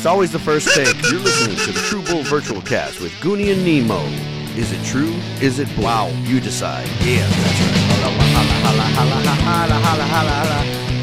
It's always the first take. You're listening to the True Bull Virtual Cast with Goonie and Nemo. Is it true? Is it bull? Wow, you decide. Yeah, that's right. Holla, holla, holla, holla, holla, holla,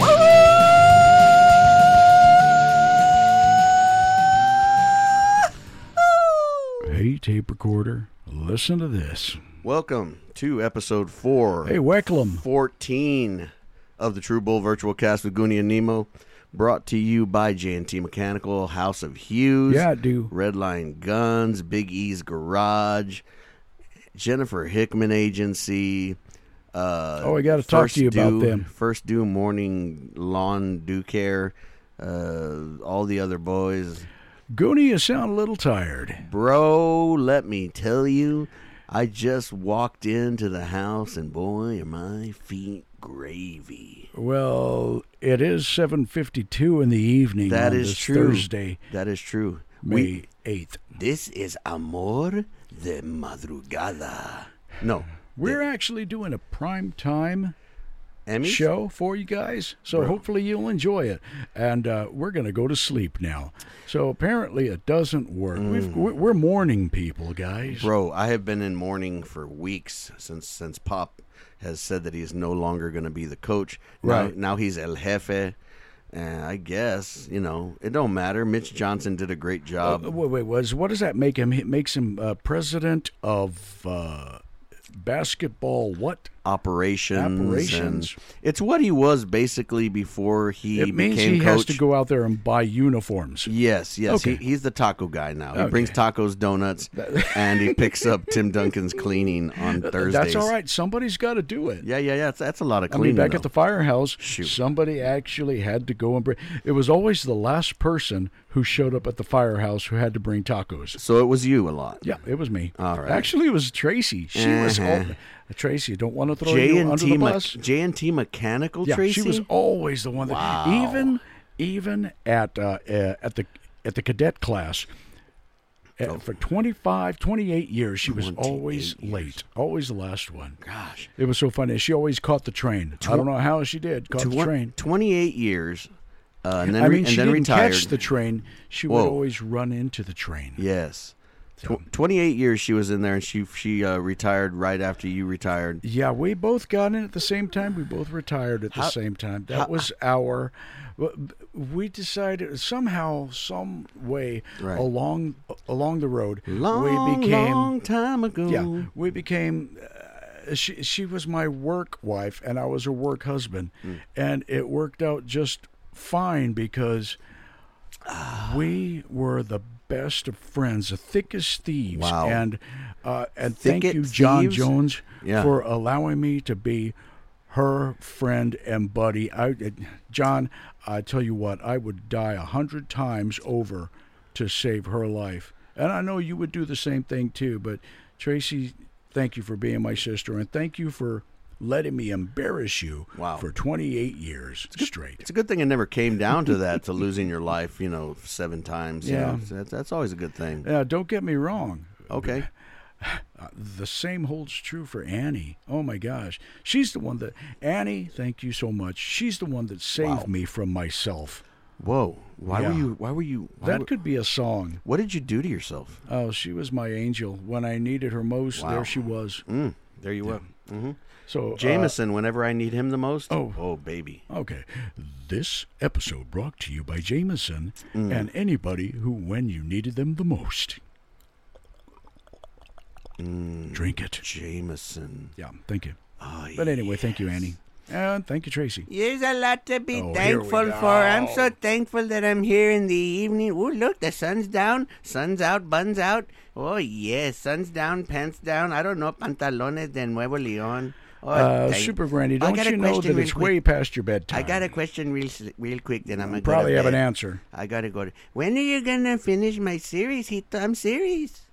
holla. Hey, tape recorder, listen to this. Welcome to episode 4. Hey, Wecklum. 14 of the True Bull Virtual Cast with Goonie and Nemo. Brought to you by J&T Mechanical, House of Hughes, Yeah, dude. Redline Guns, Big E's Garage, Jennifer Hickman Agency. I got to talk to you about them. First Due Morning Lawn Dew Care, all the other boys. Goonie, you sound a little tired. Bro, let me tell you, I just walked into the house and boy, are my feet gravy. Well, it is 7:52 in the evening. That on is this true. Thursday, That is true. May 8th. This is Amor de Madrugada. No. We're actually doing a prime time Emmys? show for you guys, so Bro. hopefully you'll enjoy it. And we're going to go to sleep now. So apparently it doesn't work. We're morning people, guys. Bro, I have been in mourning for weeks since Pop has said that he's no longer going to be the coach. Right. Now he's El Jefe. And I guess, it don't matter. Mitch Johnson did a great job. What does that make him? It makes him president of basketball. What? Operations. And it's what he was basically before he It means became he coach. has to go out there and buy uniforms. Yes. Okay. He's the taco guy now. He Okay. brings tacos, donuts, and he picks up Tim Duncan's cleaning on Thursdays. That's all right. Somebody's got to do it. Yeah. That's a lot of I cleaning. mean, back though. at the firehouse, Shoot. somebody actually had to go and bring. It was always the last person who showed up at the firehouse who had to bring tacos. So it was you a lot. Yeah, it was me. All right. Actually, it was Tracy. She was Tracy. Don't want to throw you under J&T the bus. J&T Mechanical, Yeah, Tracy? she was always the one that Wow. even at the cadet class. For 28 years, she was 28 always years. late, always the last one. Gosh. It was so funny. She always caught the train. I don't know how she did. Caught the train. 28 years, and then, I mean, she then didn't retired. catch the train. She would Whoa. always run into the train. Yes. So- 28 years she was in there, and she retired right after you retired. Yeah, we both got in at the same time. We both retired at the same time. That was our. We decided somehow, some way Right. along the road, Long time ago. Yeah, we became. She was my work wife, and I was her work husband, and it worked out just fine because we were the best of friends, the thickest thieves. Wow. And thank Thicket you, John thieves? Jones, Yeah. for allowing me to be her friend and buddy. John, I tell you what, I would die 100 times over to save her life. And I know you would do the same thing too. But Tracy, thank you for being my sister, and thank you for letting me embarrass you Wow. for 28 years straight. It's a good thing it never came down to that, to losing your life, 7 times. Yeah. That's always a good thing. Don't get me wrong. Okay. The same holds true for Annie. Oh my gosh. She's the one that, Annie, thank you so much. She's the one that saved me from myself. Whoa. Why Yeah. were you? That could be a song. What did you do to yourself? Oh, she was my angel. When I needed her most, Wow. there she was. There you were. Mm-hmm. So Jameson, whenever I need him the most. oh. Oh, baby. Okay. This episode brought to you by Jameson and anybody who, when you needed them the most. Drink it. Jameson. Yeah, thank you. Oh, But anyway, thank you, Annie. And thank you, Tracy. There's a lot to be Oh, here we thankful go. for. I'm so thankful that I'm here in the evening. Ooh, look, the sun's down, sun's out, buns out. Oh, yes, sun's down, pants down. I don't know, pantalones de Nuevo León. Oh, Super Granny, I don't got a you know question that real it's quick. way past your bedtime? I got a question real quick, then I'm going to Probably go to have an bed. answer. I got to go to... When are you going to finish my series, Hito? I'm serious.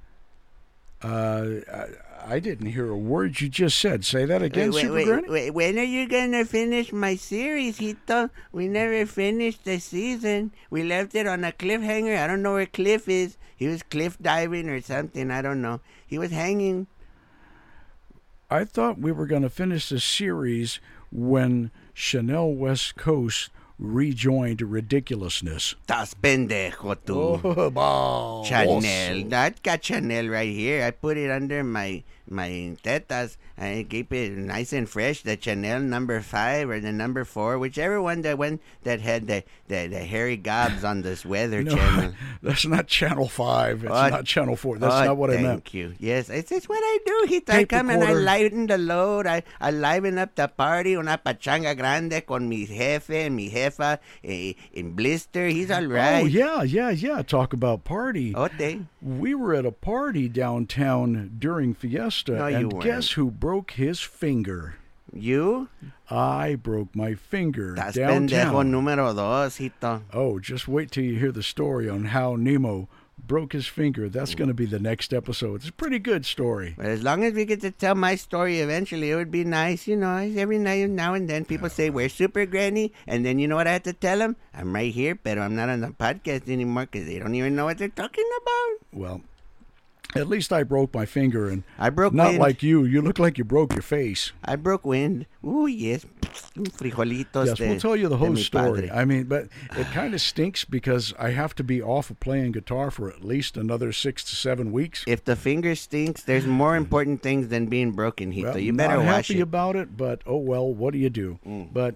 I didn't hear a word you just said. Say that again, Super Granny. When are you going to finish my series, Hito? We never finished the season. We left it on a cliffhanger. I don't know where Cliff is. He was cliff diving or something. I don't know. He was hanging. I thought we were going to finish the series when Chanel West Coast rejoined ridiculousness. Tas pendejo tú. Oh, wow. Chanel. I got Chanel right here. I put it under my tetas. I keep it nice and fresh. The Chanel number 5 or the number 4, whichever one that had the hairy gobs on this weather channel. That's not Channel 5. It's not Channel 4. That's not what I meant. Thank you. Yes, it's what I do. I come and I lighten the load. I liven up the party. Una pachanga grande con mi jefe and mi jefa in Blister. He's all right. Oh, yeah. Talk about party. Ote. We were at a party downtown during Fiesta, No, you and weren't. guess who broke his finger? You? I broke my finger Tas downtown. pendejo número 2, hito. Oh, just wait till you hear the story on how Nemo broke his finger. That's going to be the next episode. It's a pretty good story. But as long as we get to tell my story eventually, it would be nice. Every now and then people say, "Where's Super Granny?" And then you know what I have to tell them? I'm right here, but I'm not on the podcast anymore because they don't even know what they're talking about. Well, at least I broke my finger, and I broke not wind. like you. You look like you broke your face. I broke wind. Ooh, yes. Frijolitos Yes, we'll tell you the de whole mi story. padre. I mean, but it kind of stinks because I have to be off of playing guitar for at least another 6 to 7 weeks. If the finger stinks, there's more important things than being broken, Hito. Well, You better not wash happy it. about it, but oh well, what do you do? But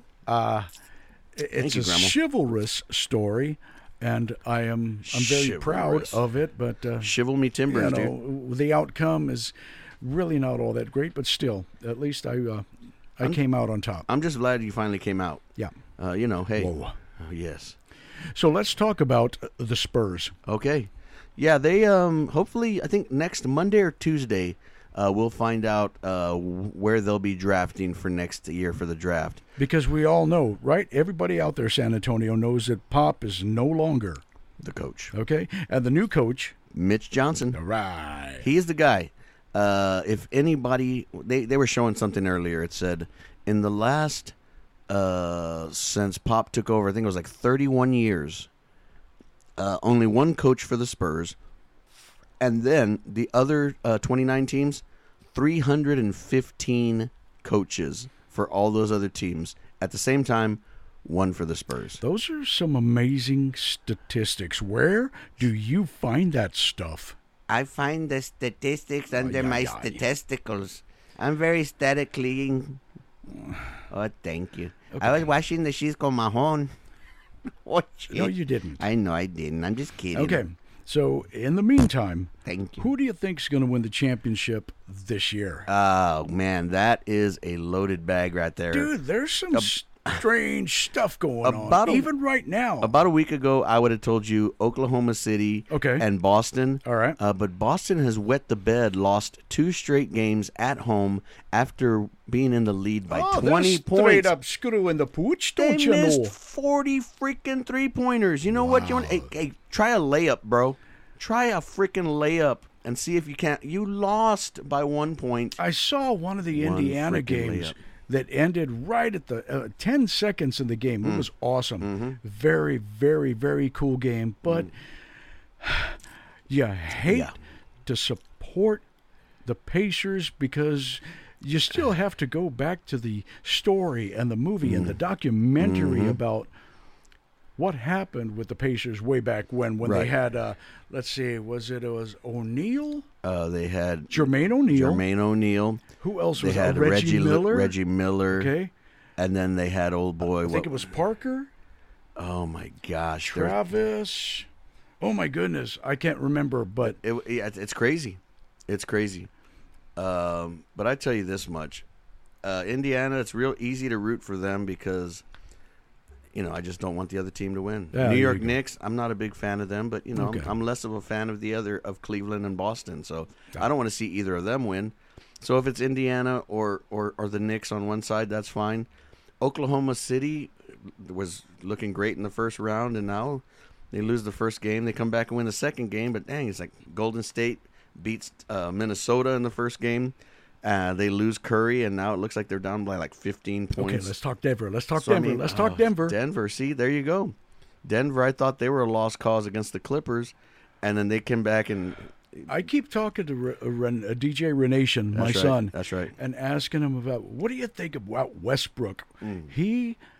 it's you, a Grandma. chivalrous story, and I'm very proud Chivalrous. of it. But Shivel me timbers, dude. the outcome is really not all that great, but still, at least I came out on top. I'm just glad you finally came out. Yeah. Hey. Whoa. Yes. So let's talk about the Spurs. Okay. Yeah, they hopefully I think next Monday or Tuesday we'll find out where they'll be drafting for next year for the draft. Because we all know, right? Everybody out there, San Antonio, knows that Pop is no longer, The coach, okay? And the new coach, Mitch Johnson. right. He is the guy. If anybody, they were showing something earlier. It said in the last since Pop took over, I think it was like 31 years. Only one coach for the Spurs, and then the other 29 teams, 315 coaches for all those other teams. At the same time, one for the Spurs. Those are some amazing statistics. Where do you find that stuff? I find the statistics under yeah, my yeah. statisticals. I'm very statically. Oh, thank you. Okay. I was washing the sheets con mahon. Oh, shit. No, you didn't. I know I didn't. I'm just kidding. Okay. So, in the meantime, Thank you. who do you think's going to win the championship this year? Oh man, that is a loaded bag right there. Dude, there's some strange stuff going about on. a- Even right now. About a week ago, I would have told you Oklahoma City Okay. and Boston. All right. But Boston has wet the bed, lost 2 straight games at home after being in the lead by 20 they're straight points. up screw in the pooch, They don't you missed know? 40 freaking 3-pointers. You know what? You want? Hey, try a layup, bro. Try a freaking layup and see if you can't. You lost by 1 point. I saw one of the One Indiana freaking games layup. that ended right at the 10 seconds in the game. It was awesome. Mm-hmm. Very, very, very cool game. But you hate Yeah. to support the Pacers because you still have to go back to the story and the movie and the documentary about what happened with the Pacers way back when they Right. had, let's see, it was O'Neal? They had Jermaine O'Neal. Jermaine O'Neal. Who else They was had Reggie Miller? Reggie Miller. Okay. And then they had old boy. I think it was Parker, Oh my gosh. there was- Travis. Oh my goodness, I can't remember, but It's crazy. It's crazy. But I tell you this much. Indiana, it's real easy to root for them because, I just don't want the other team to win. Yeah, New there York you go. Knicks, I'm not a big fan of them, but, Okay. I'm less of a fan of of Cleveland and Boston. So I don't want to see either of them win. So if it's Indiana or the Knicks on one side, that's fine. Oklahoma City was looking great in the first round, and now they lose the first game. They come back and win the second game, but dang, it's like Golden State beats Minnesota in the first game. They lose Curry, and now it looks like they're down by like 15 points. okay, let's talk Denver. Let's talk So, I Denver. mean, Let's talk Denver. Denver, see, there you go. Denver, I thought they were a lost cause against the Clippers, and then they came back and I keep talking to DJ Renation, my That's right. son. That's right. And asking him about, what do you think about Westbrook? He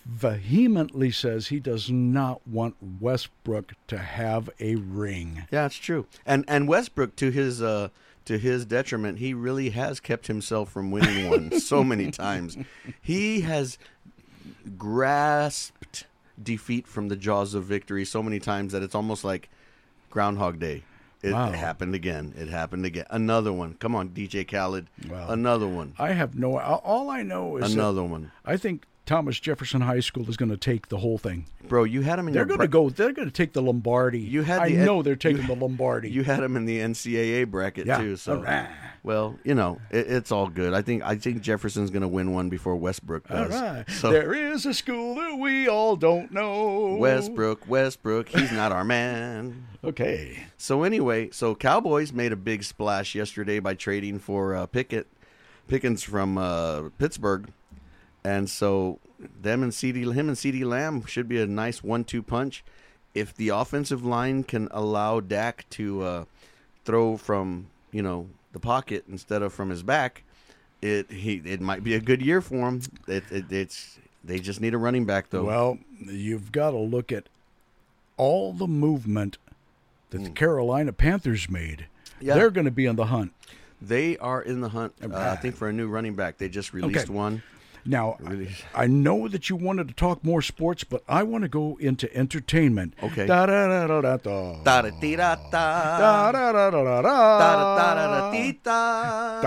vehemently says he does not want Westbrook to have a ring. Yeah, it's true. And Westbrook, to his detriment, he really has kept himself from winning one so many times. He has grasped defeat from the jaws of victory so many times that it's almost like Groundhog Day. It Wow. happened again. It happened again. Another one. Come on, DJ Khaled. Wow. Another one. I have no. All I know is Another one. I think Thomas Jefferson High School is going to take the whole thing. Bro, you had him in They're your going to go. They're going to take the Lombardi. You had I the- know they're taking you- the Lombardi. You had him in the NCAA bracket Yeah. too. So, All right. well, it's all good. I think Jefferson's going to win one before Westbrook All does. right. So There is a school that we all don't know. Westbrook, he's not our man. Okay. So anyway, Cowboys made a big splash yesterday by trading for Pickens from Pittsburgh, and so him and CeeDee Lamb should be a nice 1-2 punch. If the offensive line can allow Dak to throw from the pocket instead of from his back, it might be a good year for him. They just need a running back though. Well, you've got to look at all the movement that the Carolina Panthers made. Yeah. They're going to be on the hunt. They are in the hunt, I think, for a new running back. They just released Okay. one. Now, I know that you wanted to talk more sports, but I want to go into entertainment. Okay. Da-da-da-da-da-da. Da-da-dee-da-da. Da-da-da-da-da-da. Da-da-da-da-da-dee-da.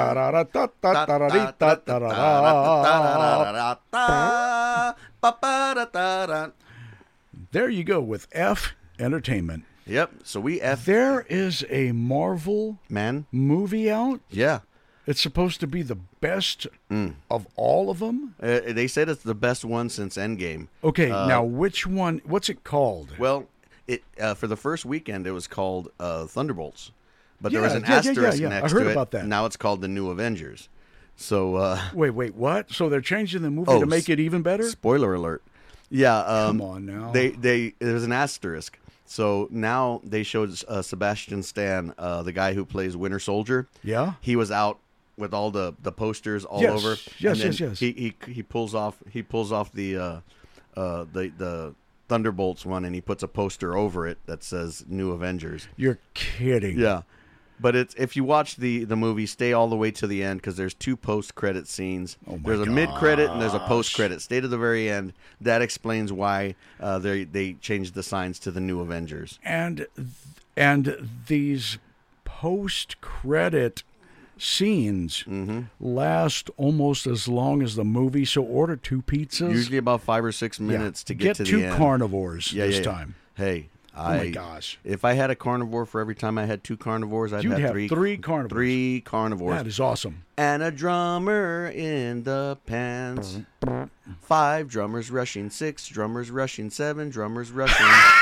Da-da-da-da-da-da-da-da. Ba-ba-da-da-da. There you go with F Entertainment. Yep. So we F There is a Marvel man. movie out. Yeah. It's supposed to be the best of all of them. They said it's the best one since Endgame. Okay, now which one? What's it called? Well, it for the first weekend it was called Thunderbolts, but there was Yeah, an yeah, asterisk I next heard to it. about that. Now it's called the New Avengers. So Wait, what? So they're changing the movie to make it even better? spoiler alert. Yeah. Come on now. There's an asterisk. So now they showed Sebastian Stan, the guy who plays Winter Soldier. Yeah? He was out with all the posters all Yes. over. Yes, and then yes. He pulls off the Thunderbolts one, and he puts a poster over it that says New Avengers. You're kidding. Yeah. But if you watch the movie, stay all the way to the end because there's 2 post-credit scenes. Oh my There's a mid-credit and there's a post-credit. Stay to the very end. That explains why they changed the signs to the New Avengers. And these post-credit scenes last almost as long as the movie. So order 2 pizzas. Usually about 5 or 6 minutes to get to the 2 end. carnivores Yeah, this yeah, yeah. time. Hey, Oh my gosh. If I had a carnivore for every time I had 2 carnivores, I'd You'd have have 3 carnivores. 3 carnivores. That is awesome. And a drummer in the pants. 5 drummers rushing, 6 drummers rushing, 7 drummers rushing.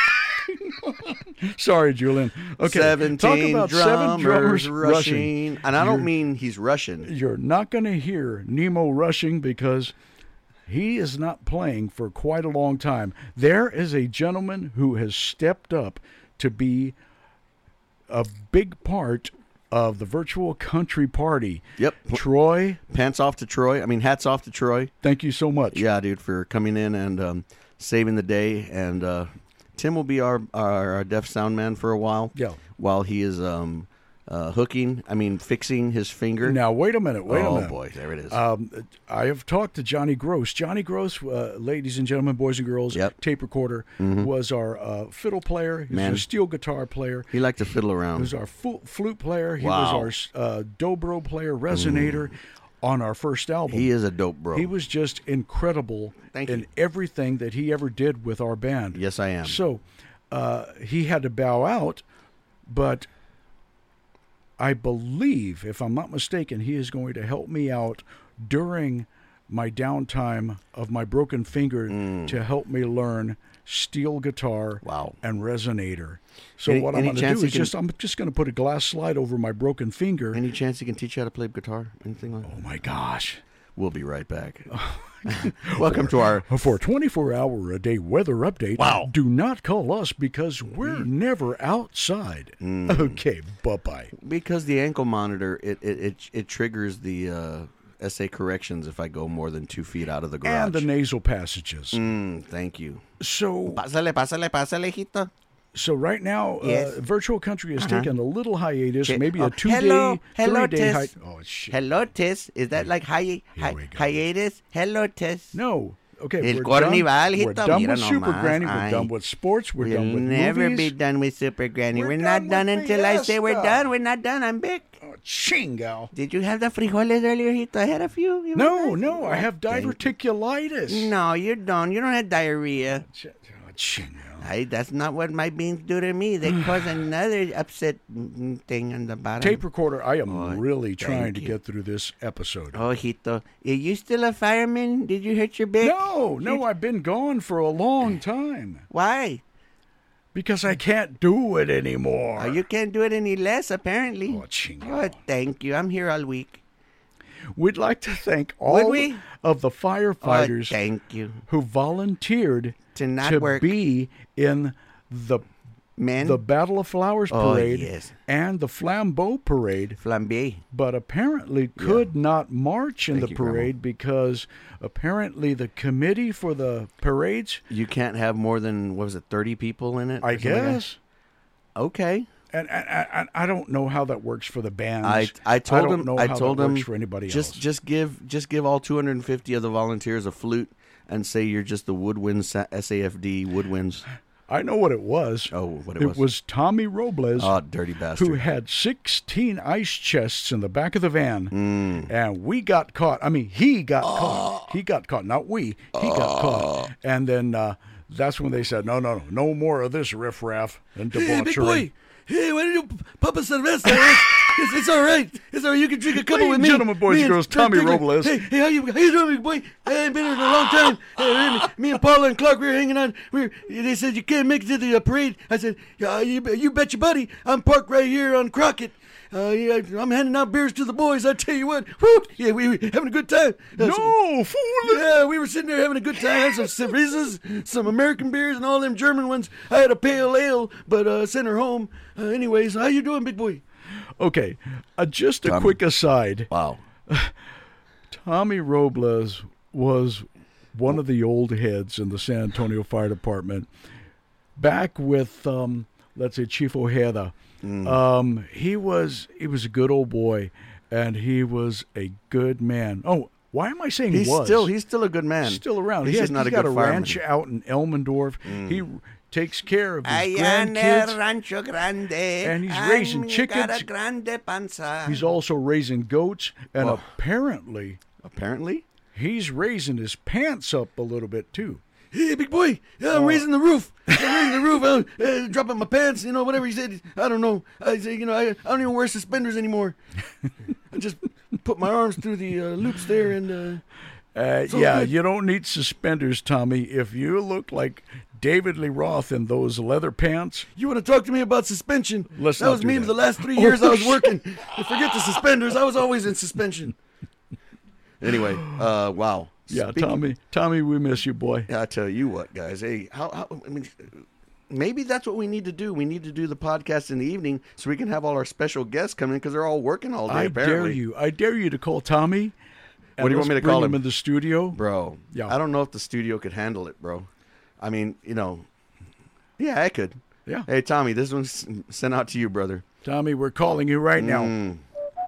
Sorry, Julian. Okay, 17 talk about 7 drummers rushing. And I don't mean he's Russian. You're not going to hear Nemo rushing because he is not playing for quite a long time. There is a gentleman who has stepped up to be a big part of the virtual country party. Yep. Troy, Pants off to Troy. I mean, hats off to Troy. thank you so much. Yeah, dude, for coming in and saving the day. And Tim will be our deaf sound man for a while. Yeah. While he is fixing his finger. Now, wait a minute. Oh, boy. There it is. I have talked to Johnny Gross. Johnny Gross, ladies and gentlemen, boys and girls, Yep. tape recorder, was our fiddle player. He was Man. a steel guitar player. He liked to fiddle He around. was our flute player. He Wow. was our dobro player, resonator on our first album. He is a dope bro. He was just incredible Thank in you. everything that he ever did with our band. Yes, I am. So he had to bow out, but I believe, if I'm not mistaken, he is going to help me out during my downtime of my broken finger to help me learn steel guitar Wow. and resonator. So Any- what I'm any going to chance do he is I'm just going to put a glass slide over my broken finger. Any chance he can teach you how to play guitar? Anything like that? Oh my gosh. We'll be right back. Welcome to our... For a 24-hour-a-day weather update, Wow. do not call us because we're never outside. Okay, bye-bye. Because the ankle monitor, it triggers the essay corrections if I go more than 2 feet out of the garage. And the nasal passages. Thank you. So Pásale, hijito. So right now, Yes. Virtual Country has taken a little hiatus, Okay. maybe Oh, a 2 hello, day, hello, 3 day Tess. hiatus. Oh, shit. Hello, Tess. Is that like we go. hiatus? Hello, Tess. No. Okay, El we're Cornival, done. We're hijito, done mira with Super nomás. Granny. We're Ay. done with sports. We're We'll done with never movies. be done with Super Granny. We're We're done not done with until I say we're Fiesta. done. We're not done. I'm big. Oh, chingo. Did you have the frijoles earlier, Hito? I had a few. You No, want no, I have Thank you. diverticulitis. No, you don't. You don't have diarrhea. Chingo. That's not what my beans do to me. They cause another upset thing on the bottom. Tape recorder, I am really thank trying to you. get through this episode. Oh, Hito. Are you still a fireman? Did you hurt your back? No, I've been gone for a long time. Why? Because I can't do it anymore. Oh, you can't do it any less, apparently. Oh, chingo. Oh, thank you. I'm here all week. We'd like to thank Would all we? of the firefighters Oh, thank you. who volunteered To not to work. be in the Men, Battle of Flowers Oh, parade yes. and the Flambeau parade, flambe. but apparently could not march in Thank the you, Grandma. parade because apparently the committee for the parades, You can't have more than, what was it, 30 people in it? I or something like that? guess, Okay. and I don't know how that works for the bands. I told don't him know I how told that him works for anybody else. just give all 250 of the volunteers a flute and say you're just the Woodwinds SAFD Woodwinds. I know what it was. Oh, what it It was. was Tommy Robles. Oh, dirty bastard. who had 16 ice chests in the back of the van. Mm. And we got caught. I mean, he got caught. He got caught. Not we. He got caught. And then that's when they said, no more of this riffraff and debauchery. Hey, why don't you pop a cerveza? It's all right. It's all right. You can drink a couple Ladies with and me. gentlemen, boys and girls, Tommy Robles. Hey, how you doing, big boy? I ain't been here in a long time. Me and Paula and Clark, we were hanging out. They said you can't make it to the parade. I said, yeah, you bet your buddy. I'm parked right here on Crockett. Yeah, I'm handing out beers to the boys. I tell you what, whoo, yeah, we were having a good time. No, fool! Yeah, we were sitting there having a good time. Some cervezas, some American beers, and all them German ones. I had a pale ale, but sent her home. Anyways, how you doing, big boy? Okay, just a Tommy. quick aside. Wow. Tommy Robles was one of the old heads in the San Antonio Fire Department. Back with, let's say, Chief Ojeda. He was a good old boy, and he was a good man. Oh, why am I saying He's was? still a good man. Still around. He's just not he's a got good a fireman. ranch out in Elmendorf. He takes care of his Allá en el grandkids. rancho grande. And he's Ay, raising mi chickens. cara grande panza. He's also raising goats, and Whoa. apparently Apparently. he's raising his pants up a little bit too. Hey, big boy, I'm raising the roof. I'm raising the roof. I'm dropping my pants, whatever he said. I don't know. I say, I don't even wear suspenders anymore. I just put my arms through the loops there and... So Yeah, good. you don't need suspenders, Tommy. If you look like David Lee Roth in those leather pants, You want to talk to me about suspension? Let's that not was do me that. for the last 3 years I was working. Forget the suspenders. I was always in suspension. Anyway, wow. yeah, Speaking- Tommy, we miss you, boy. Yeah, I tell you what, guys. Hey, maybe that's what we need to do. We need to do the podcast in the evening so we can have all our special guests come in because they're all working all day. I apparently, dare you to call Tommy. And What do you want let's me to bring call him him? in the studio? bro. Yeah. I don't know if the studio could handle it, bro. I mean, yeah, I could. Yeah, Hey, Tommy, this one's sent out to you, brother. Tommy, we're calling you right now. Mm.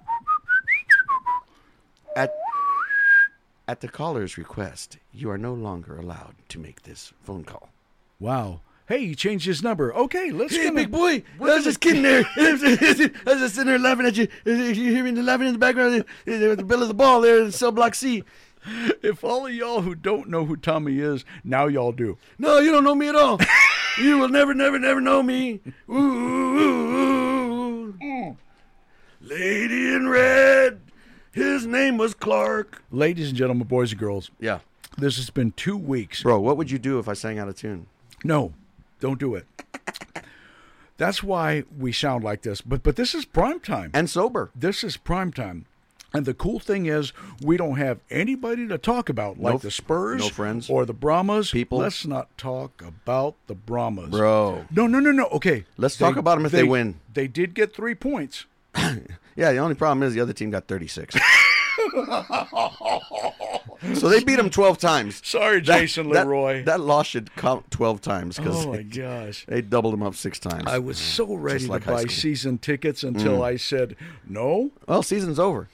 At the caller's request, you are no longer allowed to make this phone call. Wow. Hey, he changed his number. Okay, let's Hey, get big boy, I was just kidding there. I was just sitting there laughing at you. You hear me laughing in the background? The bill of the ball there in cell block C. If all of y'all who don't know who Tommy is, now y'all do. No, you don't know me at all. You will never know me. Ooh, ooh, ooh. Lady in red. His name was Clark. Ladies and gentlemen, boys and girls, Yeah. this has been 2 weeks. Bro, what would you do if I sang out of tune? No, don't do it. That's why we sound like this. But this is prime time. And sober. This is prime time. And the cool thing is, we don't have anybody to talk about, like the Spurs no friends. or the Brahmas. People. Let's not talk about the Brahmas. Bro. No. Okay. Let's talk about them if they win. They did get 3 points. Yeah, the only problem is the other team got 36. So they beat him 12 times. Sorry, Jason Leroy. That loss should count 12 times because Oh my gosh. they doubled him up 6 times. I was so ready like to high buy school. season tickets until I said no. Well, season's over.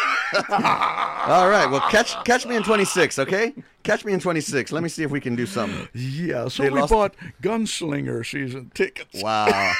All right. Well, catch me in 26, okay? Catch me in 26. Let me see if we can do something. Yeah, so They we lost- bought Gunslinger season tickets. Wow.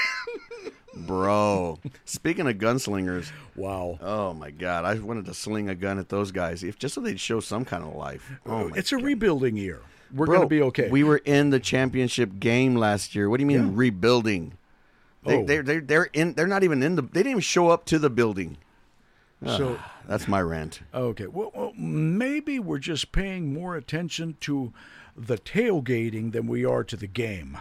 Bro. Speaking of gunslingers, Wow. oh my God, I wanted to sling a gun at those guys if just so they'd show some kind of life. Oh my It's a rebuilding year. We're Bro, going to be okay. We were in the championship game last year. What do you mean Yeah. rebuilding? Oh. They're not even in the. They didn't even show up to the building. So That's my rant. okay, well, maybe we're just paying more attention to the tailgating than we are to the game.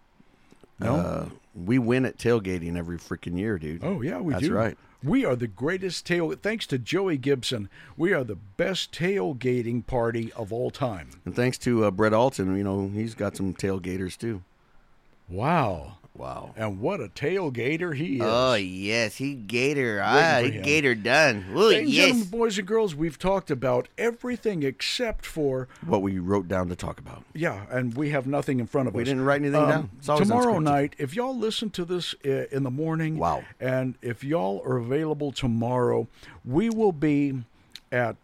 No. We win at tailgating every freaking year, dude. Oh yeah, we That's do. right. We are the greatest Thanks to Joey Gibson, we are the best tailgating party of all time. And thanks to Brett Alton, he's got some tailgaters too. Wow. Wow. And what a tailgater he is. Oh, yes, he gator. Waiting He for him. gator done. Oh, Ladies and gentlemen, yes. boys and girls, we've talked about everything except for, What we wrote down to talk about. yeah, and we have nothing in front of We us. didn't write anything down. It's always Tomorrow unscripted. night, if y'all listen to this in the morning, Wow. and if y'all are available tomorrow, we will be at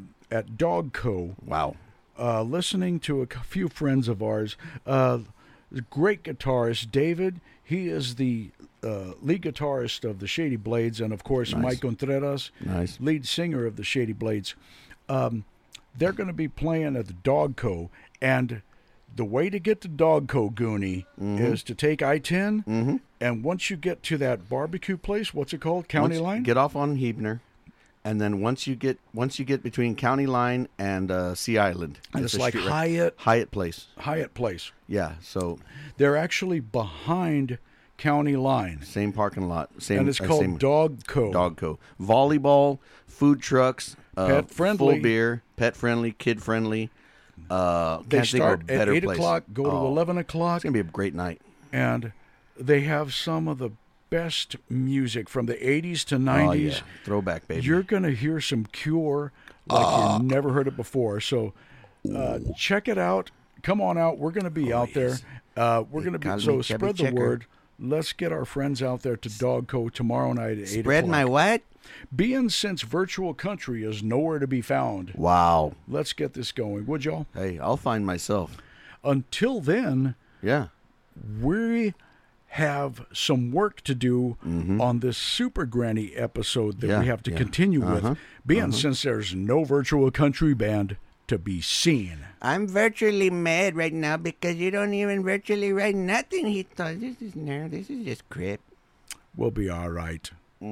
Dogco Wow. listening to a few friends of ours. Great guitarist David. He is the lead guitarist of the Shady Blades, and of course Nice. Mike Contreras, Nice. lead singer of the Shady Blades. They're going to be playing at the Dogco, and the way to get to Dogco, Goonie, is to take I-10, and once you get to that barbecue place, what's it called? County Line? Get off on Hebner, and then once you get between County Line and Sea Island, And it's a like street right- Hyatt Place. Hyatt Place. Yeah. So They're actually behind County Line, same parking lot. Same. and it's called same Dogco. Dogco. Volleyball, food trucks, Pet friendly. full beer, pet friendly, kid friendly. They Can't think of a start at better 8 place. o'clock, go to Oh, 11 o'clock, It's gonna be a great night. and they have some of the best music from the 80s to 90s. Oh, yeah. Throwback, baby. You're going to hear some Cure like you've never heard it before. So check it out. Come on out. We're going to be out there. We're going to be, so Chubby spread the Checker. word. Let's get our friends out there to Dogco tomorrow night at 8 Spread o'clock. my what? Being since virtual country is nowhere to be found, Wow. let's get this going, would y'all? Hey, I'll find myself. Until then, Yeah. we have some work to do on this Super Granny episode that Yeah, we have to yeah. continue with, being since there's no virtual country band to be seen. I'm virtually mad right now because you don't even virtually write nothing. He thought this is just crap. We'll be all right.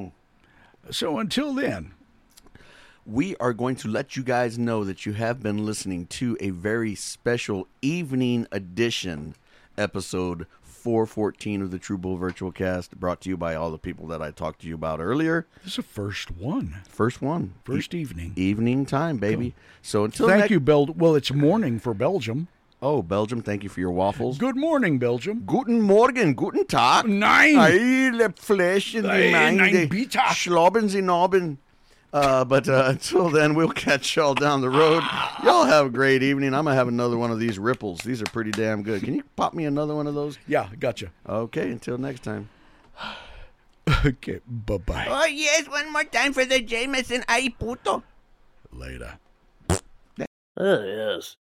So until then, We are going to let you guys know that you have been listening to a very special evening edition episode 414 of the True Bull Virtual Cast, brought to you by all the people that I talked to you about earlier. this is the first one. First one. First evening. Evening time, baby. So until Thank next- you, Belgium. Well, it's morning for Belgium. Oh, Belgium, thank you for your waffles. Good morning, Belgium. Guten Morgen, guten Tag. Nein. Eile Fleisch in die Nein, Mind. nein, bitte. Schlobben Sie Nobben. But until then, we'll catch y'all down the road. Y'all have a great evening. I'm going to have another one of these ripples. These are pretty damn good. Can you pop me another one of those? Yeah, gotcha. Okay, until next time. Okay, bye-bye. Oh, yes, one more time for the Jameson. Ay, puto. Later. Oh, yes.